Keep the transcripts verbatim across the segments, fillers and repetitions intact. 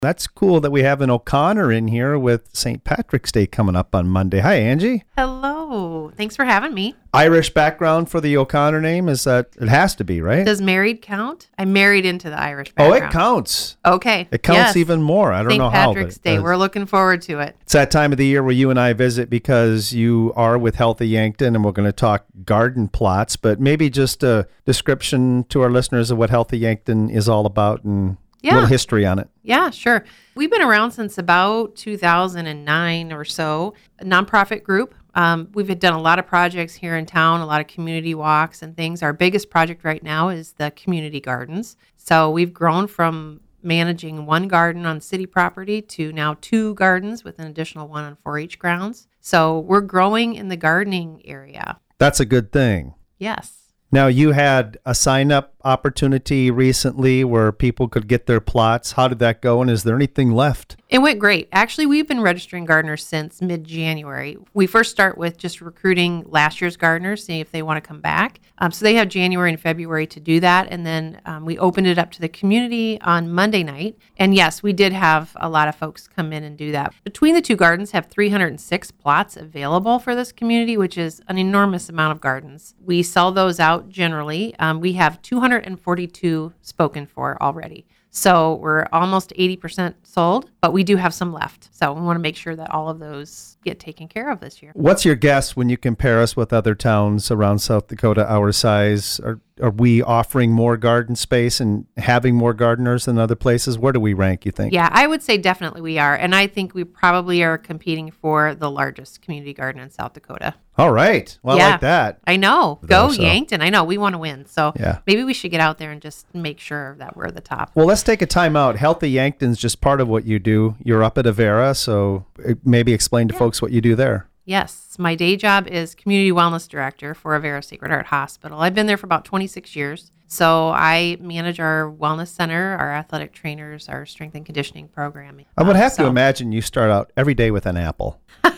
That's cool that we have an O'Connor in here with Saint Patrick's Day coming up on Monday. Hi, Angie. Hello. Thanks for having me. Irish background for the O'Connor name? Is that, it has to be, right? Does married count? I married into the Irish Oh, background. it counts. Okay. It counts yes. even more. I don't Saint know how. Patrick's but it Day. does. We're looking forward to it. It's that time of the year where you and I visit because you are with Healthy Yankton, and we're going to talk garden plots, but maybe just a description to our listeners of what Healthy Yankton is all about and Yeah. a little history on it. Yeah, sure. We've been around since about two thousand nine or so, a nonprofit group. Um, we've done a lot of projects here in town, a lot of community walks and things. Our biggest project right now is the community gardens. So we've grown from managing one garden on city property to now two gardens with an additional one on four H grounds. So we're growing in the gardening area. That's a good thing. Yes. Now, you had a sign-up opportunity recently where people could get their plots. How did that go, and is there anything left? It went great. Actually, we've been registering gardeners since mid-January. We first start with just recruiting last year's gardeners, seeing if they want to come back. Um, so they have January and February to do that, and then um, we opened it up to the community on Monday night. And yes, we did have a lot of folks come in and do that. Between the two gardens, have three hundred six plots available for this community, which is an enormous amount of gardens. We sell those out generally. Um, we have two hundred forty-two spoken for already. So we're almost eighty percent sold, but we do have some left. So we want to make sure that all of those get taken care of this year. What's your guess when you compare us with other towns around South Dakota our size? Are, are we offering more garden space and having more gardeners than other places? Where do we rank, you think? Yeah, I would say definitely we are. And I think we probably are competing for the largest community garden in South Dakota. All right. Well, Yeah. I like that. I know. Go so. Yankton. I know. We want to win. So Yeah. maybe we should get out there and just make sure that we're the top. Well, let's take a time out. Healthy Yankton's just part of what you do. You're up at Avera, so uh, maybe explain to Yeah. folks what you do there. Yes, my day job is Community Wellness Director for Avera Sacred Heart Hospital. I've been there for about twenty-six years. So I manage our wellness center, our athletic trainers, our strength and conditioning programming. I would Um, have to so- imagine you start out every day with an apple.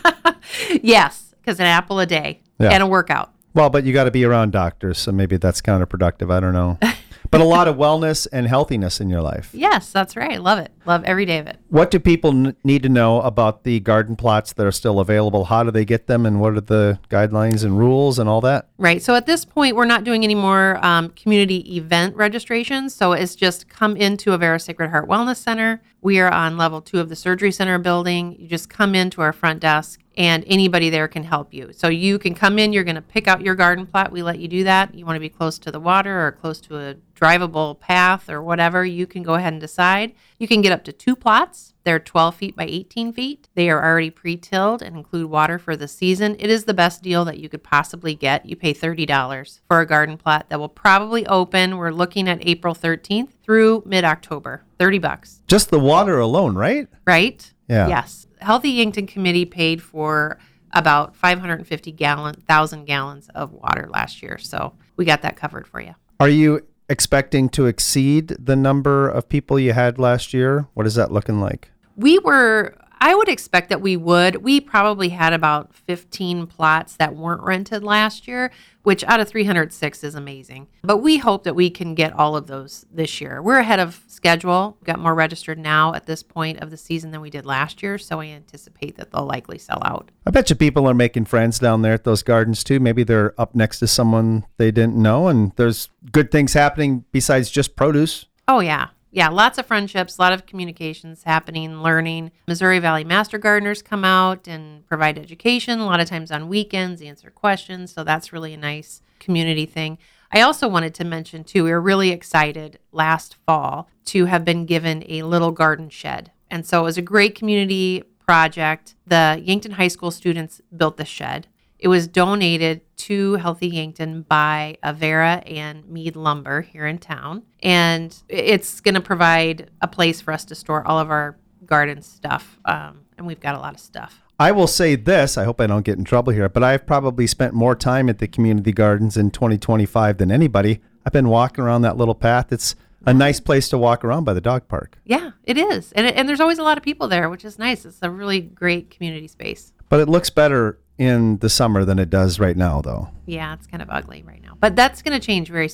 Yes, because an apple a day Yeah. and a workout. Well, but you got to be around doctors, so maybe that's counterproductive. I don't know. But a lot of wellness and healthiness in your life. Yes, that's right. Love it. Love every day of it. What do people n- need to know about the garden plots that are still available? How do they get them, and what are the guidelines and rules and all that? Right. So at this point, we're not doing any more um, community event registrations. So it's just come into Avera Sacred Heart Wellness Center. We are on level two of the surgery center building. You just come into our front desk and anybody there can help you. So you can come in, you're going to pick out your garden plot. We let you do that. You want to be close to the water or close to a drivable path or whatever, you can go ahead and decide. You can get up to two plots. They're twelve feet by eighteen feet. They are already pre-tilled and include water for the season. It is the best deal that you could possibly get. You pay thirty dollars for a garden plot that will probably open. We're looking at April thirteenth through mid-October. thirty bucks. Just the water alone, right? Right? Yeah. Yes. Healthy Yankton Committee paid for about five hundred fifty gallon, thousand gallons of water last year. So we got that covered for you. Are you expecting to exceed the number of people you had last year? What is that looking like? We were, I would expect that we would. We probably had about fifteen plots that weren't rented last year, which out of three hundred six is amazing. But we hope that we can get all of those this year. We're ahead of schedule. We've got more registered now at this point of the season than we did last year, so I anticipate that they'll likely sell out. I bet you people are making friends down there at those gardens too. Maybe they're up next to someone they didn't know, and there's good things happening besides just produce. Oh, yeah. Yeah, lots of friendships, a lot of communications happening, learning. Missouri Valley Master Gardeners come out and provide education, a lot of times on weekends, answer questions. So that's really a nice community thing. I also wanted to mention, too, we were really excited last fall to have been given a little garden shed. And so it was a great community project. The Yankton High School students built the shed. It was donated to Healthy Yankton by Avera and Mead Lumber here in town. And it's going to provide a place for us to store all of our garden stuff. Um, and we've got a lot of stuff. I will say this, I hope I don't get in trouble here, but I've probably spent more time at the community gardens in twenty twenty-five than anybody. I've been walking around that little path. It's a nice place to walk around by the dog park. Yeah, it is. And, it, and there's always a lot of people there, which is nice. It's a really great community space. But it looks better in the summer than it does right now, though. Yeah, it's kind of ugly right now. But that's going to change very soon.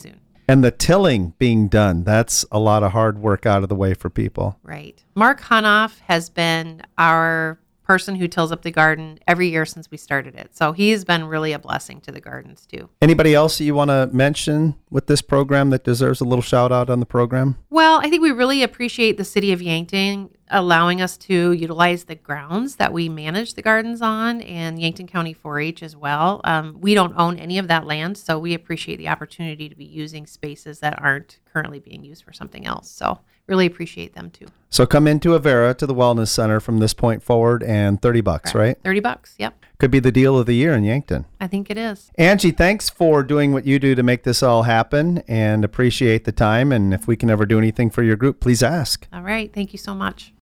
And the tilling being done, that's a lot of hard work out of the way for people. Right. Mark Hunoff has been our person who tills up the garden every year since we started it. So he's been really a blessing to the gardens too. Anybody else that you want to mention with this program that deserves a little shout out on the program? Well, I think we really appreciate the city of Yankton allowing us to utilize the grounds that we manage the gardens on, and Yankton County four H as well. Um, we don't own any of that land, so we appreciate the opportunity to be using spaces that aren't currently being used for something else. So really appreciate them too. So come into Avera to the Wellness Center from this point forward, and thirty bucks, right? thirty bucks, yep. Could be the deal of the year in Yankton. I think it is. Angie, thanks for doing what you do to make this all happen, and appreciate the time. And if we can ever do anything for your group, please ask. All right. Thank you so much.